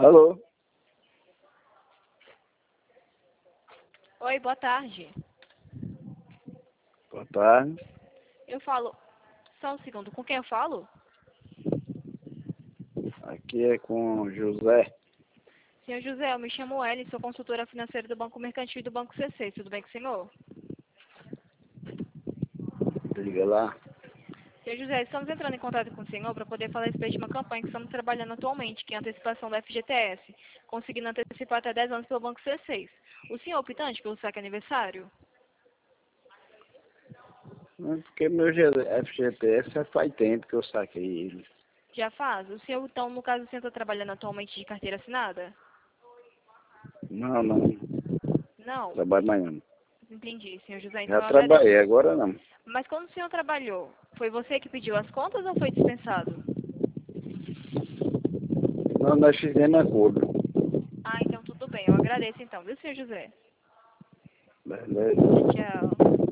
Alô? Oi, boa tarde. Boa tarde. Eu falo... Só um segundo, com quem eu falo? Aqui é com o José. Senhor José, eu me chamo Ellen, sou consultora financeira do Banco Mercantil e do Banco C6. Tudo bem com o senhor? Liga lá. Senhor José, estamos entrando em contato com o senhor para poder falar a respeito de uma campanha que estamos trabalhando atualmente, que é a antecipação da FGTS, conseguindo antecipar até 10 anos pelo Banco C6. O senhor é optante pelo saque aniversário? Não, porque meu FGTS já faz tempo que eu saquei ele. Já faz? O senhor, então, no caso, o senhor está trabalhando atualmente de carteira assinada? Não, não. Não? Trabalho mais não. Entendi, senhor José, então Já eu agradeço. trabalhei, agora não. Mas quando o senhor trabalhou, foi você que pediu as contas ou foi dispensado? Não, nós fizemos acordo. Ah, então tudo bem, eu agradeço então, viu, senhor José? Beleza. Tchau.